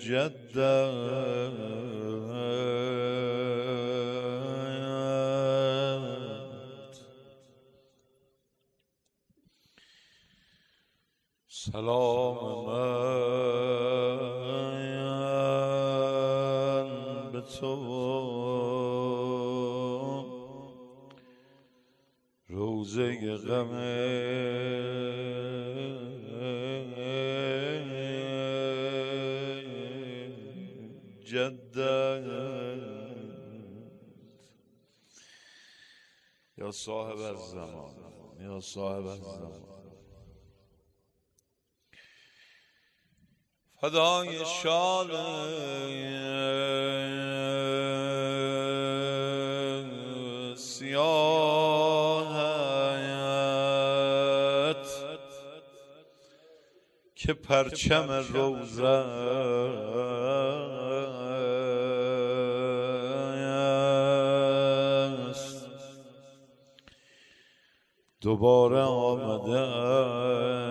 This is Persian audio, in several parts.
جدت سلام من به تو روزه غم جدت یا صاحب الزمان یا صاحب الزمان فدای شال سیاهت که پرچم روزه است دوباره آمده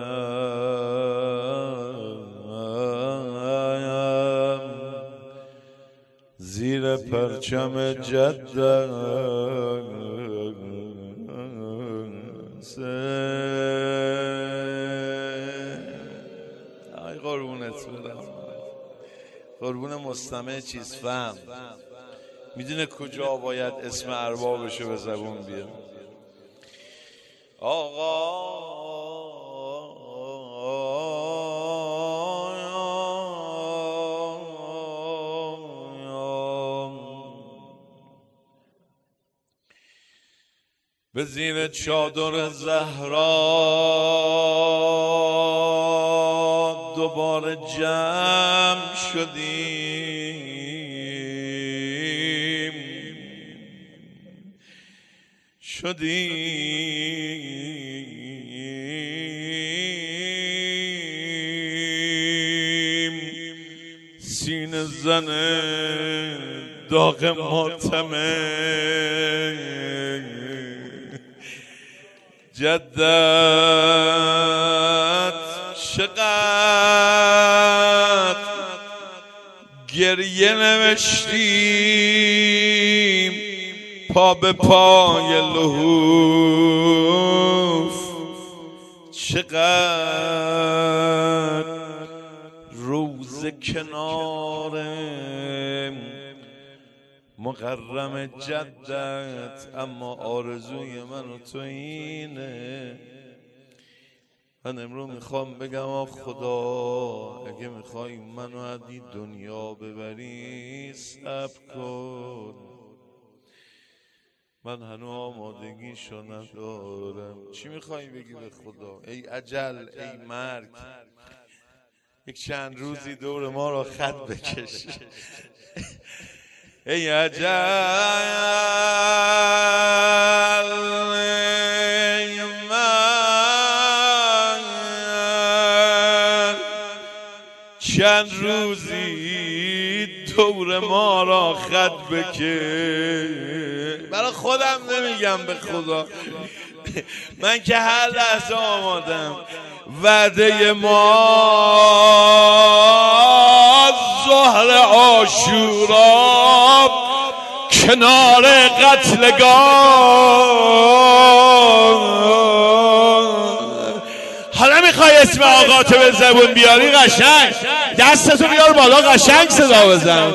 زیر پرچم جدت ای قربونت برم قربون مستمع چیز فهم میدونه کجا باید اسم اربابشو به زبون بیاره آقا به زیر چادر زهرا دوباره جمع شدیم سینه زن داغ ماتمه جدت چقدر گریه نوشتیم پا به پای لحوف چقدر روز کنار مقرم جدت اما آرزوی من و تو اینه من امروز میخوام بگم خدا اگه میخوای منو از این دنیا ببری صبر کن من هنوز آمادگیشو ندارم چی میخوای بگی به خدا ای اجل ای مرگ یک چند روزی دور ما را خط بکش ای اجل ای من چند روزی دور ما را خط بکش برای خودم نمیگم به خدا من که هر لحظه آمادم وعده ما ظهر عاشورا کنار قتلگاه حالا میخوای اسم آقاتو به زبون بیاری قشنگ دستتو بیار بالا قشنگ صدا بزن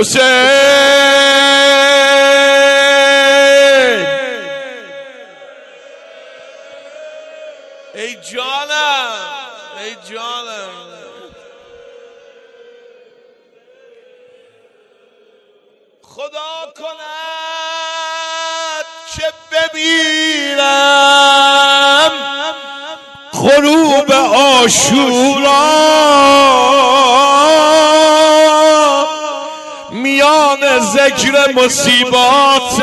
حسین ای جانم ای جانم خدا کند که ببینم غروب عاشورا میان ذکر مصیبات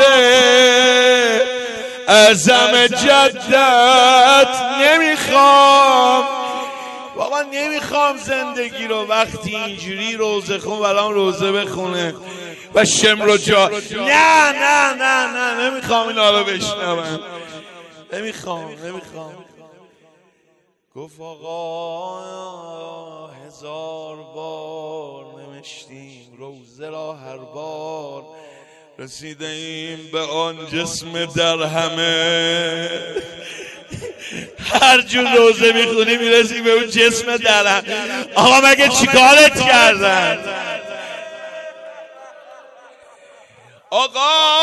اعظم جدت نمیخوام بابا نمیخوام زندگی رو وقتی اینجوری روزه خون برام روزه بخونه و شمر و جا نه نمیخوام اینا رو بشنوم نمیخوام گفت آقا 1000 بار گشتیم روزه را هر بار، رسیده ایم به آن جسم در همه. هر جور روزه میخونی میرسی به اون جسم در همه. آقا مگه چیکارت کردن؟ آقا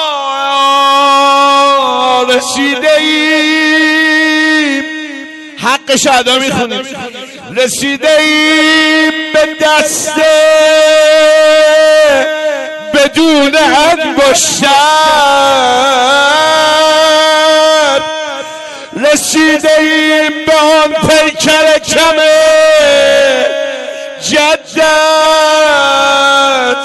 رسیده ایم، حقش ادا میخونیم، رسیده ایم به دست بدون انگشتر، رسیده ایم به آن پیکر کم جدت.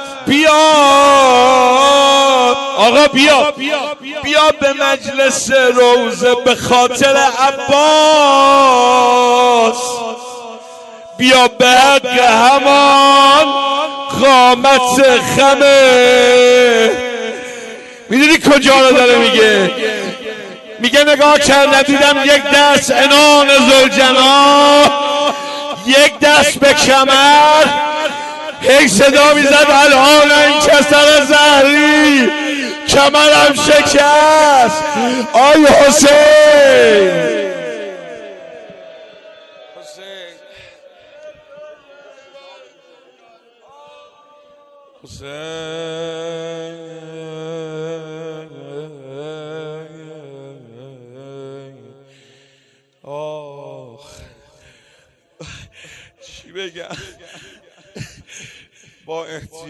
بیا آقا بیا به مجلس روزه به خاطر عباس، بیا به حق همان قامت خمه. میدونی کجا رو داره میگه نگاه کردم دیدم یک دست عنان زلجنا، یک دست به کمر، یک صدا میزد الان این کسر زهری کمرم شکست. آی حسین چی بگم؟ با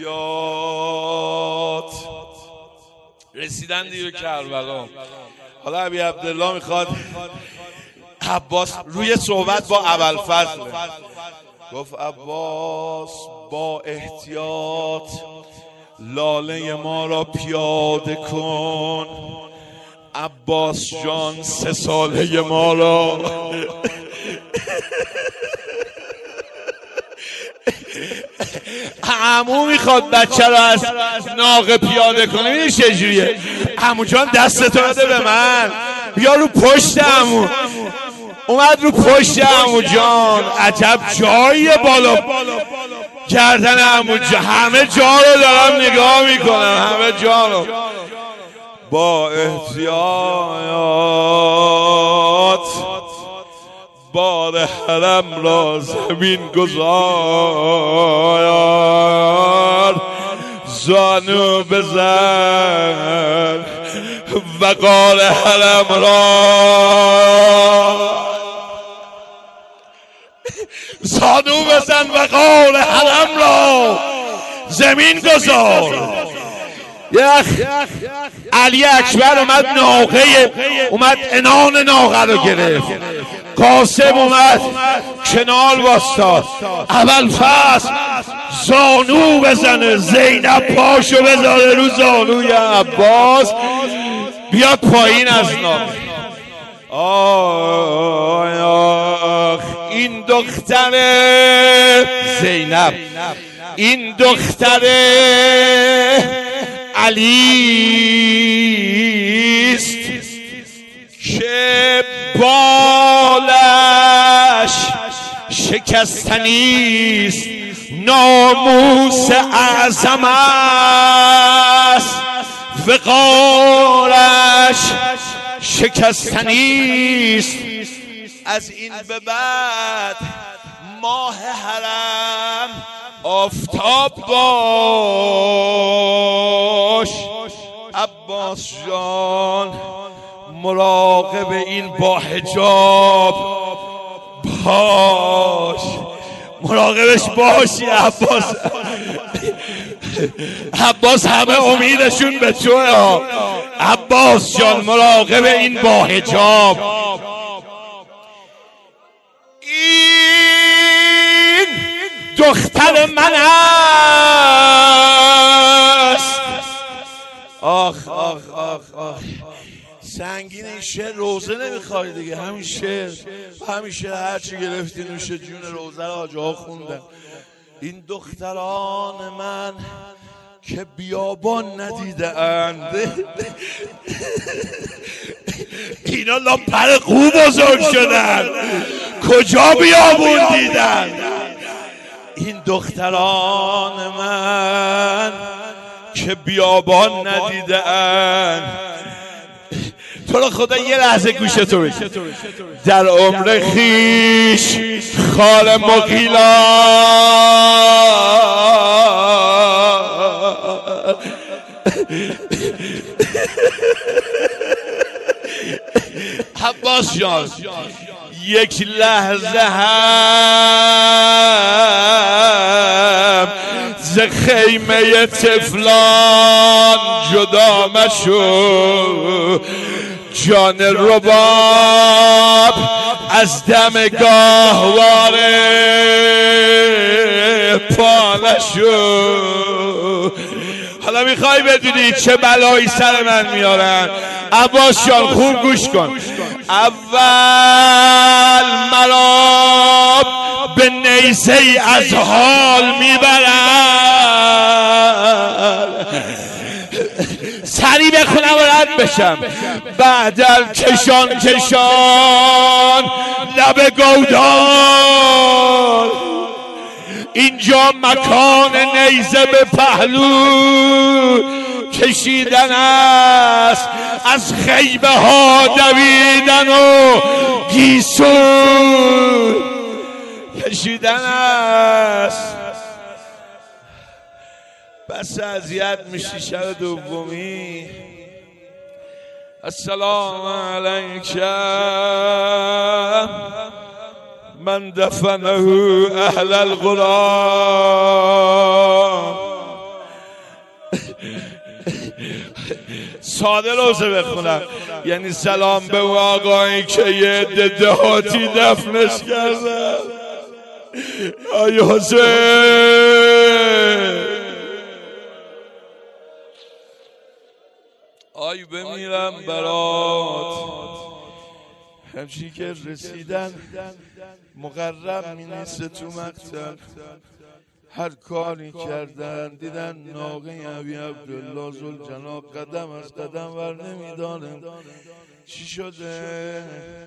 احتیاط رسیدن دیگه کربلا. حالا ابی عبدالله میخواد عباس روی صحبت با ابوالفضل گفت عباس با احتیاط لاله ما را پیاده کن. عباس جان 3 ساله ما را عمو میخواد بچه رو از ناقه پیاده کنه. میدونی چجوریه؟ عمو جان دستتو بده به من، بیا رو پشت عمو. اومد رو پشت عمو جان. عجب جایی بالا گردن عمو جان. همه جا رو دارم نگاه میکنم، همه جا رو. با احتیاط بار حرم را زمین گذار، زانو بزن وقار حرم را، زانو بزن وقار حرم را زمین گذار. علی اکبر اومد عنان ناقه رو گرفت. قاسم اومد کنال واسطاد. ابوالفضل زانو بزنه، زینب پاشو بذاره رو زانوی عباس بیاد پایین از ناقه. آه این دختر زینب، این دختر علیست که بالش شکستنیست، ناموس اعظم است وقارش شکستنیست. از این به بعد ماه حرم آفتاب باش. عباس جان مراقب این با حجاب باش، مراقبش باشی عباس. عباس همه امیدشون به توه. عباس جان مراقب این با حجاب. این دختر من است. آخ آخ آخ آخ سنگین این شعر. روزه نمیخوای دیگه، همین شعر هرچی گرفتی نوش جون روزه را آجه ها خوندن. این دختران من که بیابان ندیده اند، اینا لاپر قو بزرگ شدن، کجا بیابون دیدن؟ این دختران من که بیابان ندیدن، تو رو خدا یه لحظه گوشتو بگیر. در عمر خیش خال مغیلا عباس جان یک لحظه هم ز خیمه طفلان جدا مشو، جان رباب از دم گاهواره پا نشو. حالا میخوای بدونی چه بلایی سر من میارن؟ عباس جان خوب گوش کن. اول مرا به نیزه ای از حال میبرن، سری بخونم و رد بشم، بعد کشان کشان لب گودال، اینجا مکان نیزه به پهلو کشیدن است، از خیمه ها دویدن و گیسو کشیدن است. بس اذیت میشی شب دومی. السلام علیک من دفنه اهل الغرام. ساده روزه بخونم، یعنی سلام به اون آقایی که یه دهاتی دفنش کردن. آی حسین، آی بمیرم برات. همچی که رسیدن مقرب می نیست تو مقتل، هر کاری کردن دیدن ناقه ابی عبدالله ذوالجلال قدم از قدم ور نمیدارم. چی شده؟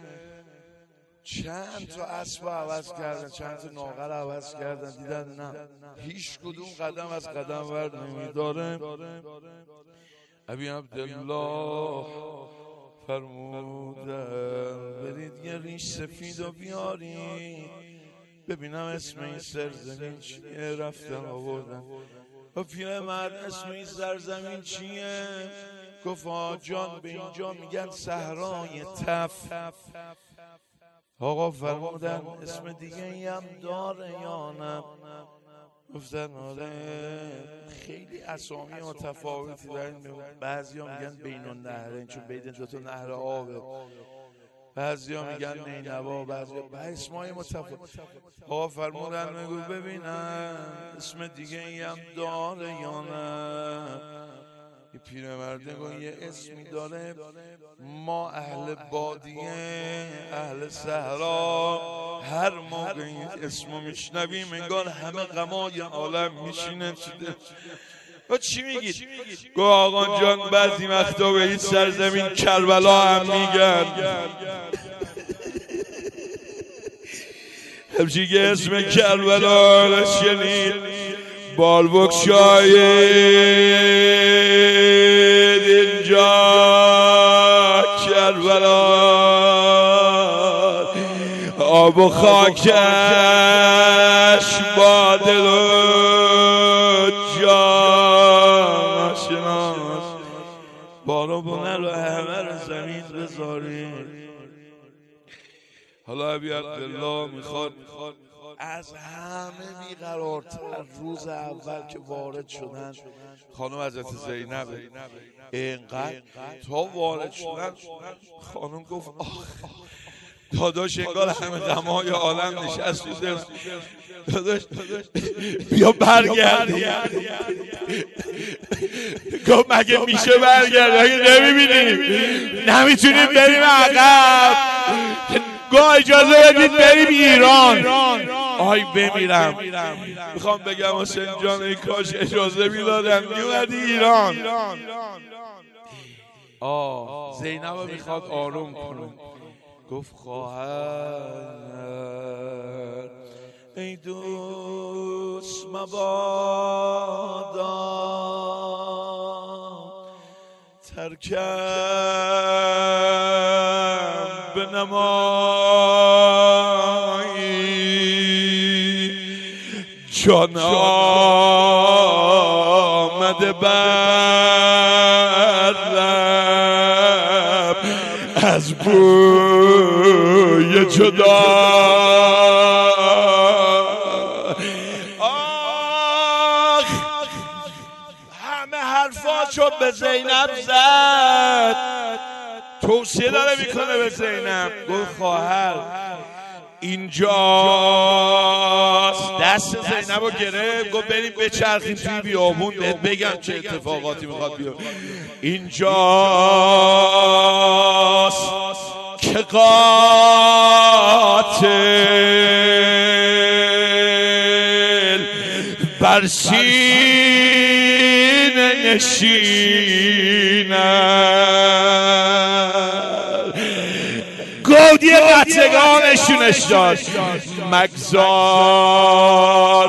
چند تا اسب عوض کردن، چند تا ناقه رو عوض کردن، دیدن نه هیچ کدوم قدم از قدم ور نمیدارم. ابی عبدالله فرمودن برید یه ریش سفید و بیاری ببینم اسم این سرزمین چیه. رفتن آوردن و پیرمرد اسم این سرزمین چیه؟ گفت جان به اینجا میگن صحرای تف. آقا فرمودن اسم دیگه ای هم داره یا نه؟ گفتن آره. خیلی اسامی متفاوتی دارن، بعضی ها میگن بین النهرین چون بین دوتا نهر آبه، بعضی ها میگن نینوا، بعضی ها اسمای متفاوت. آقا فرمودن بگو ببینم اسم دیگه ای هم داره یا نه؟ یه پیرمرده گفت یه اسمی داره، ما اهل بادیه اهل صحرا هر موقع این اسمو میشنویم انگار همه غمای عالم میشینه تو دل. و چی میگید؟ گفت آقا جان بعضی وقتا به این سرزمین کربلا هم میگن. همچی که اسم کربلا رو شنید بال بگشایید اینجا کربلا، آب و خاکش با دل و جان شناس، بارو بونه رو همه رو زمین بذارید. حالا ابی عبدالله میخواد از همه بیقرارتر روز اول که وارد شدن خانم حضرت زینب اینقدر تا وارد شدن خانم گفت داداش انگار همه غمای عالم نشستیده، داداش بیا برگردی. گفت مگه میشه برگرد؟ مگه نمیبینیم نمیتونیم بریم عقب؟ گفت اجازه بدید بریم ایران. آی بمیرم، میخوام بگم حسین جان ای کاش اجازه میدادن میومدی ایران. زینب میخواد آروم کنه. گفت خواهر ای دوست مبادا ترکم بنمایی جان آمده بر لب از بوی جدا همه حرفاشو به زینب زد توصیه داره میکنه به زینب گفت خواهر اینجاست دست زینب رو گرفت گفت بریم بچرخیم توی بیابون بهت بگم چه اتفاقاتی میخواد بیفته اینجاست که قاتل بر سینه نشیند گودی قطعگانشونش داد مگذار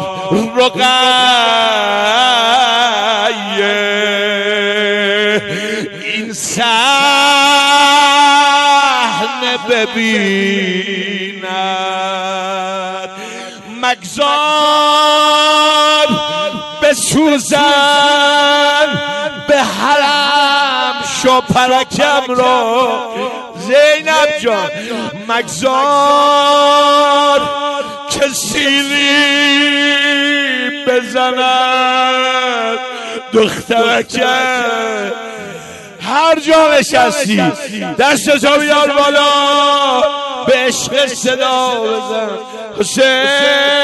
رقیه این صحنه ببیند مگذار بسوزن به حرم شو پرکم رو زینب جان مگذار که سیلی بزند دخترکم هر جا نشستی دستتو بیار بالا به عشق صدا بزن حسین